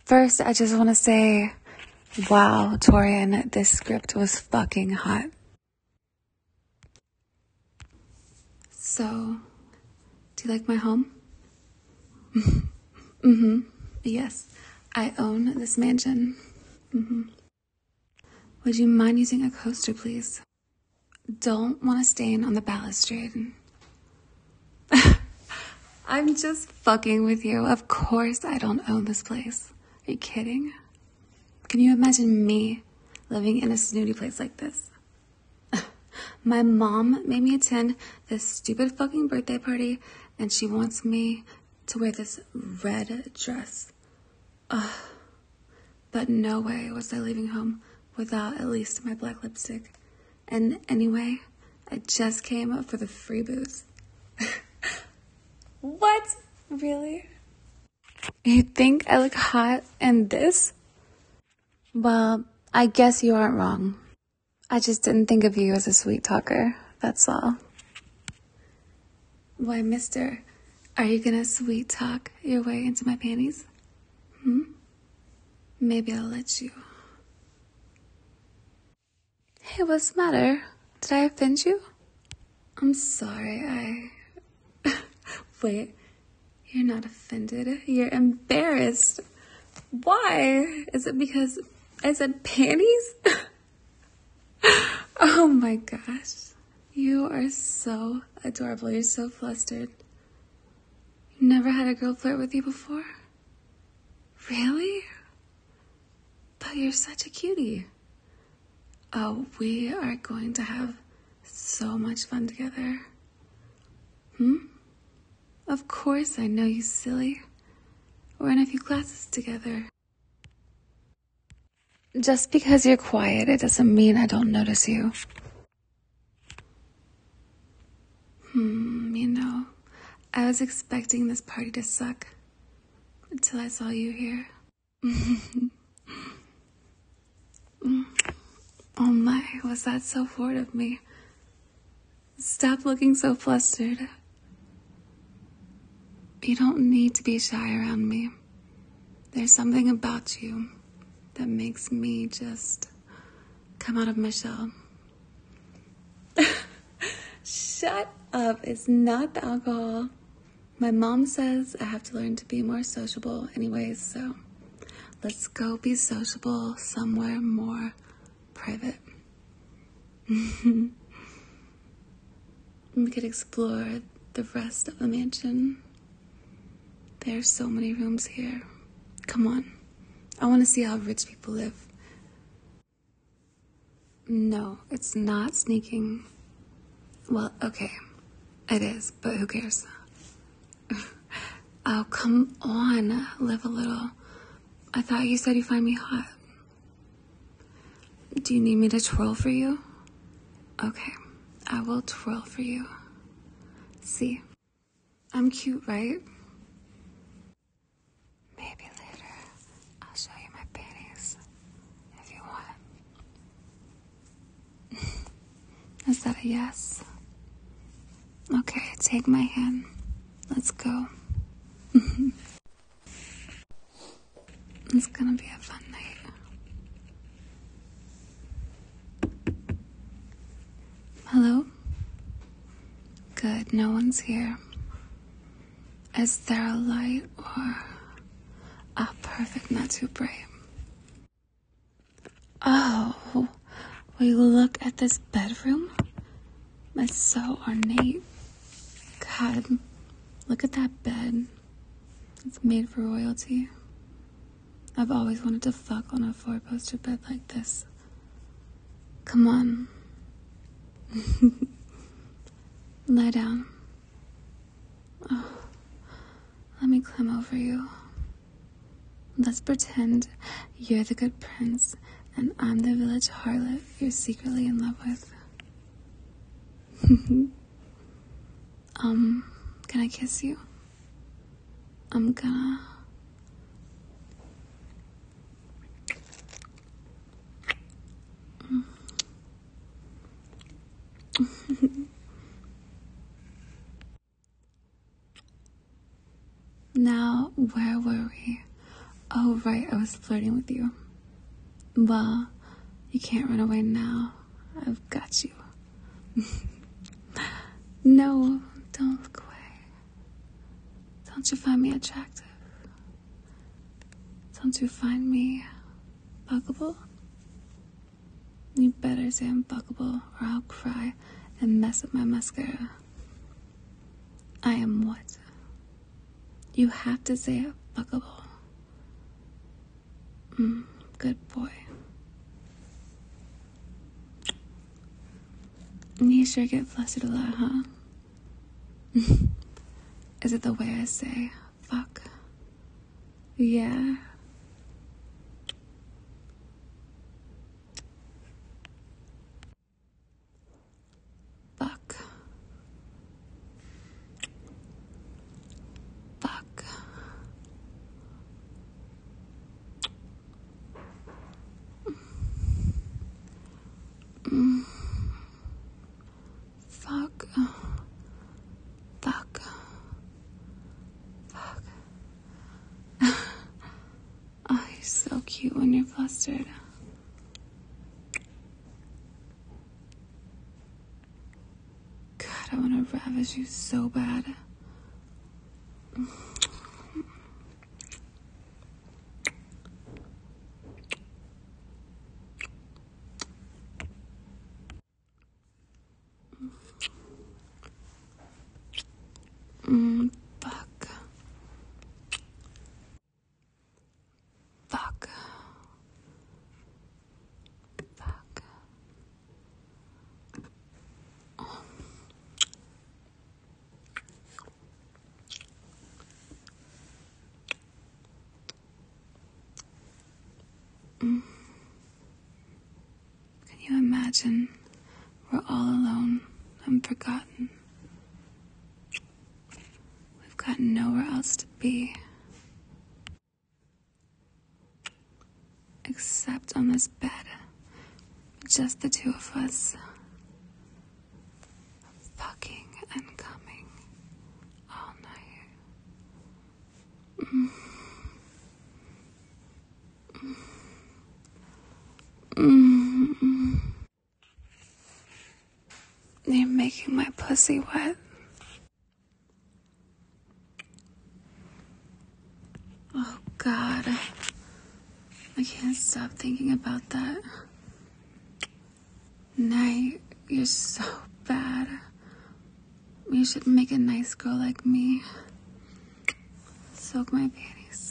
First, I just want to say, wow, Torian, this script was fucking hot. So, do you like my home? Yes, I own this mansion. Would you mind using a coaster, please? Don't want to stain on the balustrade. I'm just fucking with you. Of course I don't own this place. Are you kidding? Can you imagine me living in a snooty place like this? My mom made me attend this stupid fucking birthday party, and she wants me to wear this red dress. But no way was I leaving home without at least my black lipstick. And anyway, I just came for the free booze. What? Really? You think I look hot in this? Well, I guess you aren't wrong. I just didn't think of you as a sweet talker, that's all. Why, mister, are you gonna sweet talk your way into my panties? Maybe I'll let you. Hey, what's the matter? Did I offend you? I'm sorry, Wait, you're not offended. You're embarrassed. Why? Is it because I said panties? Oh my gosh. You are so adorable. You're so flustered. You never had a girl flirt with you before? Really? But you're such a cutie. Oh, we are going to have so much fun together. Of course I know, you silly. We're in a few classes together. Just because you're quiet, it doesn't mean I don't notice you. You know, I was expecting this party to suck until I saw you here. Oh my, was that so forward of me? Stop looking so flustered. You don't need to be shy around me. There's something about you that makes me just come out of my shell. Shut up. It's not the alcohol. My mom says I have to learn to be more sociable anyways, so let's go be sociable somewhere more private. We could explore the rest of the mansion. There's so many rooms here. Come on. I want to see how rich people live. No, it's not sneaking. Well, okay. It is, but who cares? Oh, come on. Live a little. I thought you said you find me hot. Do you need me to twirl for you? Okay, I will twirl for you. See, I'm cute, right? Maybe later I'll show you my panties if you want. Is that a yes? Okay, take my hand. Let's go. It's gonna be a fun night. Hello? Good, no one's here. Is there a light or... Ah, perfect, not too bright. Oh, will you look at this bedroom? It's so ornate. God, look at that bed. It's made for royalty. I've always wanted to fuck on a four-poster bed like this. Come on. Lie down. Oh, let me climb over you. Let's pretend you're the good prince and I'm the village harlot you're secretly in love with. Can I kiss you? I'm gonna... Now, where were we? Oh, right, I was flirting with you. Well, you can't run away now. I've got you. No, don't look away. Don't you find me attractive? Don't you find me fuckable? You better say I'm fuckable, or I'll cry and mess up my mascara. I am what? You have to say fuckable. Good boy. You sure get flustered a lot, huh? Is it the way I say fuck? Yeah. Fuck. Fuck. Fuck. Fuck. Fuck. Oh, you're so cute when you're flustered. God, I want to ravish you so bad. Fuck. Fuck. Fuck. Can you imagine? We're all alone and forgotten. We've got nowhere else to be. Except on this bed. Just the two of us. Fucking and coming all night. You're making my pussy wet. Oh, God. I can't stop thinking about that. Night, you're so bad. You should make a nice girl like me. Soak my panties.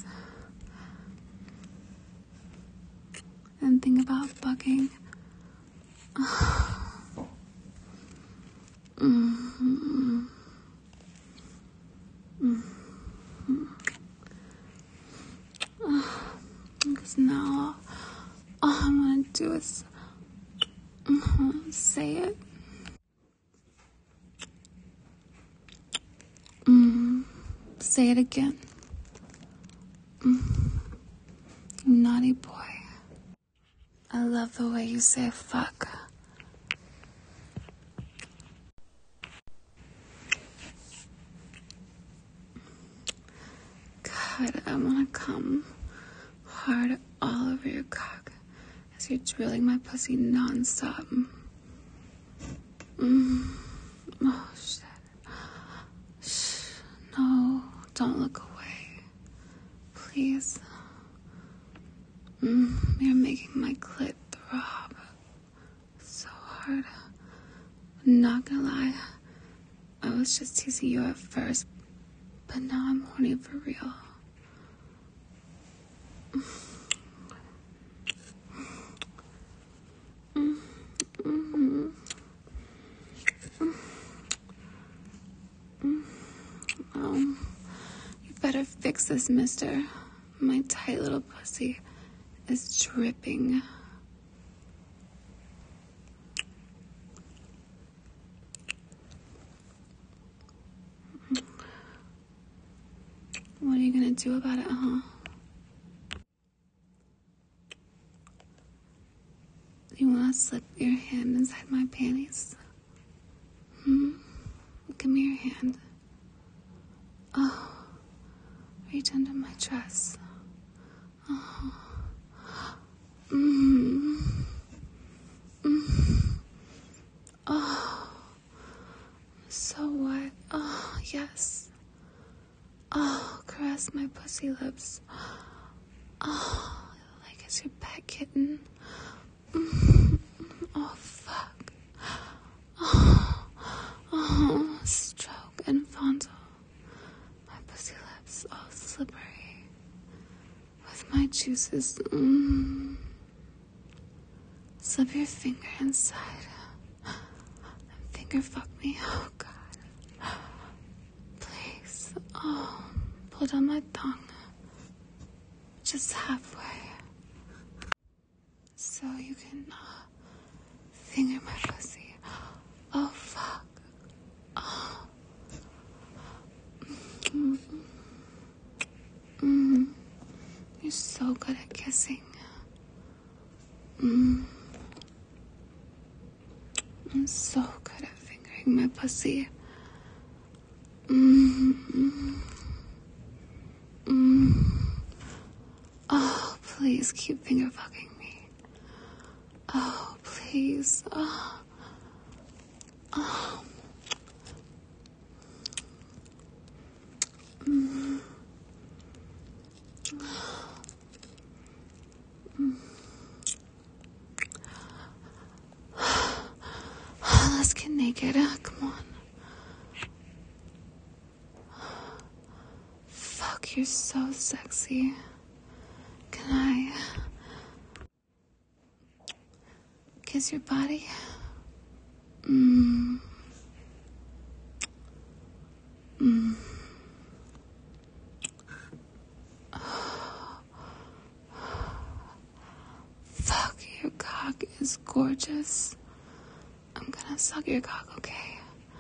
And think about fucking. Because now, all I want to do is say it. Say it again. Naughty boy. I love the way you say fuck. God, I want to come hard all over your cock as you're drilling my pussy non-stop. Oh, shit. Shh. No, don't look away. Please. You're making my clit throb so hard. I'm not gonna lie. I was just teasing you at first, but now I'm horny for real. You better fix this, mister. My tight little pussy is dripping. What are you gonna do about it, huh? You wanna slip your hand inside my panties? Give me your hand. Oh, reach under my dress. kiss my pussy lips. Oh, like it's your pet kitten. Oh, fuck. Oh, stroke and fondle my pussy lips, all slippery with my juices. Slip your finger inside and finger fuck me. Oh, God. Please. Oh, pull down my tongue. Just halfway. So you can finger my pussy. Oh, fuck. Oh. You're so good at kissing. I'm so good at fingering my pussy. Oh, please keep finger fucking me. Oh, please. Oh. Let's get naked. Come on. Fuck, you're so sexy. Can I kiss your body? Fuck, your cock is gorgeous. I'm gonna suck your cock, okay?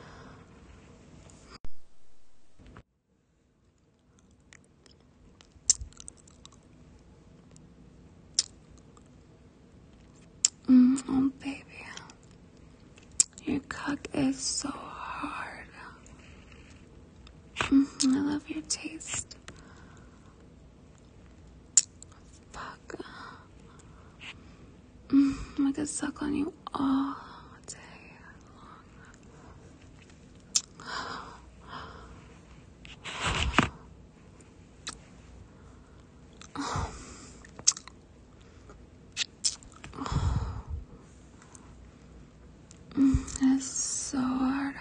Oh, baby. Your cock is so hard. I love your taste. Fuck. I could suck on you all day long. It's so hard.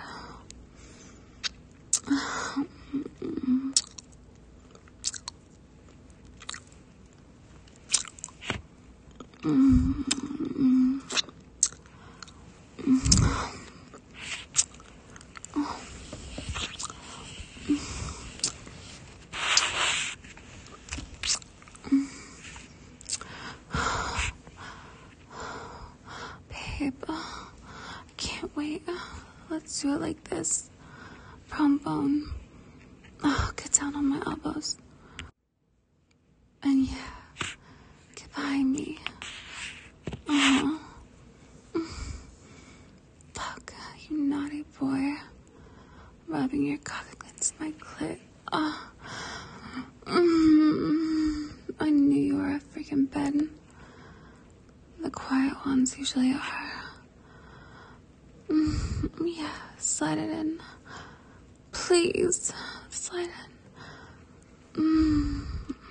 Babe, I can't wait. Let's do it like this. Prom bone. Oh, get down on my elbows. And yeah, get behind me. Fuck, you naughty boy. Rubbing your cock against my clit. I knew you were a freaking bed. The quiet ones usually are. Yeah, slide it in. Please, slide in.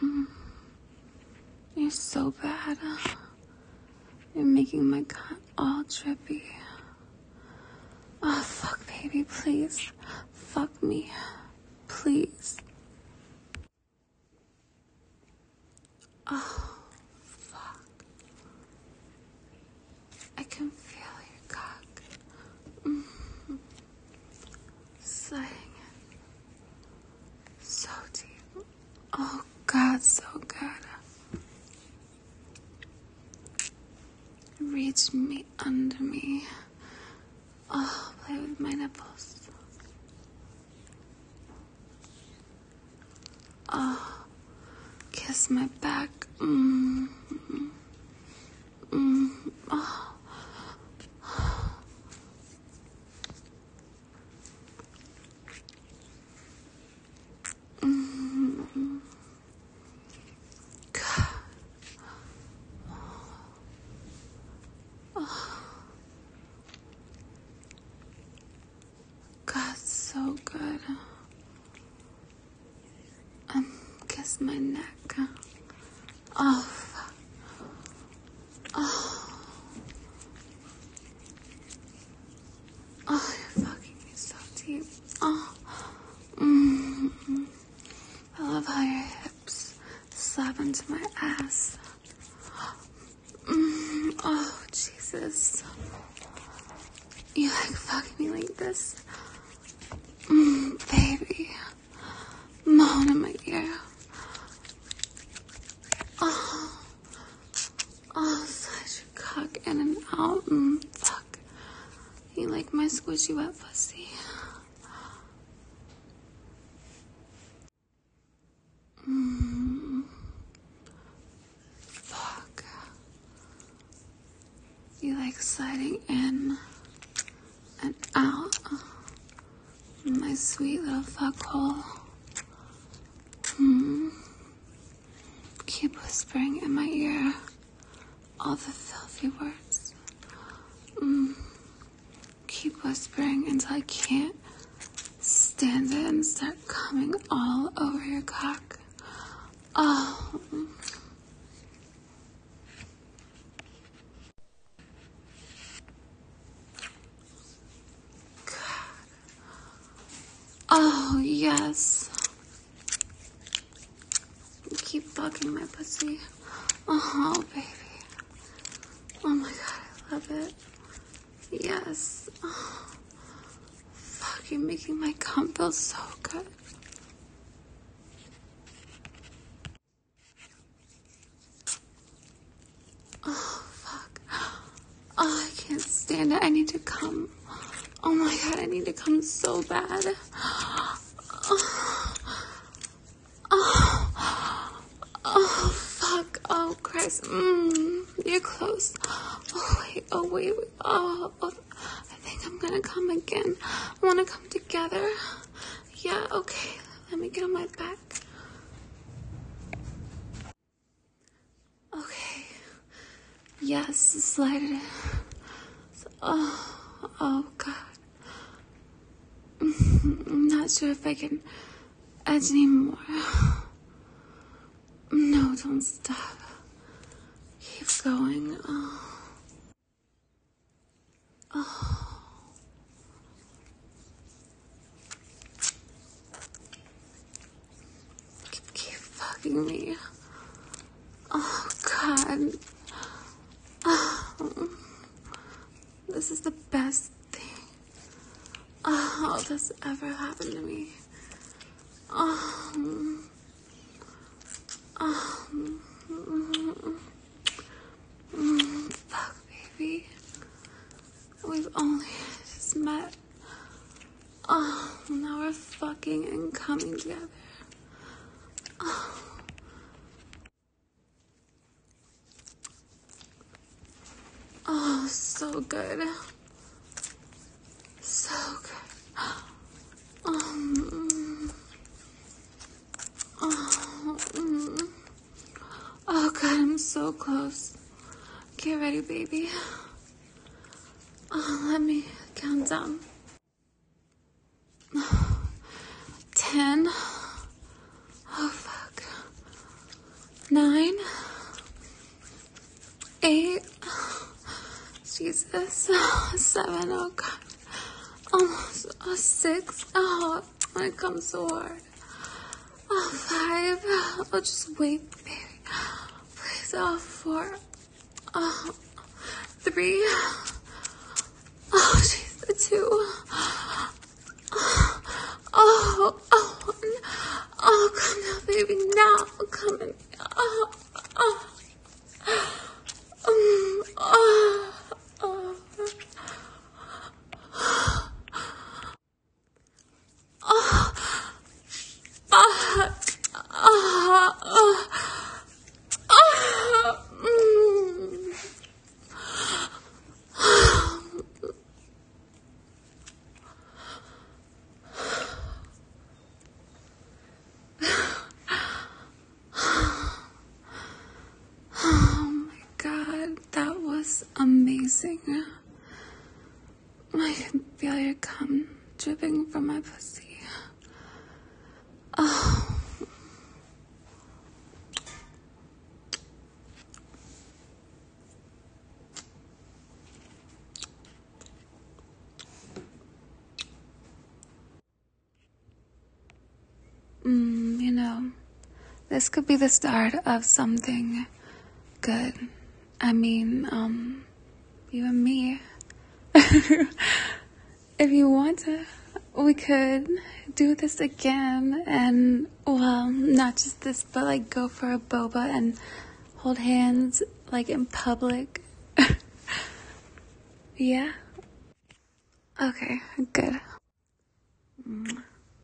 You're so bad. You're making my cunt all drippy. Oh, fuck, baby, please. Fuck me. Please. Oh, fuck. I can feel your cock. Sliding in. So deep. Oh, God, so good. Reach me under me. Oh, play with my nipples. Oh, kiss my back. Oh. God, so good. Oh, fuck. Oh. Oh, you're fucking me so deep. Oh. Mm-hmm. I love how your hips slap into my ass. Oh, Jesus. You like fucking me like this? Baby. Moan in my ear. Oh, slide your cock in and out. Fuck. You like my squishy wet pussy? Fuck. You like sliding in and out. My sweet little fuck hole. Keep whispering in my ear all the filthy words. Keep whispering until I can't stand it and start coming all over your cock. Oh. God. Oh, yes. Keep fucking my pussy. Oh, baby. Oh my God, I love it. Yes. Oh. Fuck, you're making my cum feel so good. Oh, fuck. Oh, I can't stand it. I need to come. Oh my God, I need to come so bad. Oh, fuck. Oh, Christ. You're close. Oh, wait. Oh, I think I'm gonna come again. I wanna come together. Yeah, okay. Let me get on my back. Okay. Yes, slide it in. Oh, God. I'm not sure if I can edge anymore. No, don't stop. Keep going. Keep fucking me. Oh, God. Oh, this is the best thing that's ever happened to me. Fuck, baby. We've only just met. Now we're fucking and coming together. Oh, so good. So good. Oh, God, I'm so close. Get ready, baby. Let me count down. 10. Oh, fuck. 9. 8. Jesus. 7. Oh, God. Almost. 6. Oh, it comes so hard. 5. Oh, just wait, baby. Please. 4. 3. Oh, jeez. 2. Oh, 1. Oh, come now, baby. Now. Come in. Amazing. I can feel your cum dripping from my pussy. Oh. this could be the start of something good. I mean, you and me. If you want to, we could do this again and, well, not just this, but like go for a boba and hold hands like in public. Yeah? Okay, good.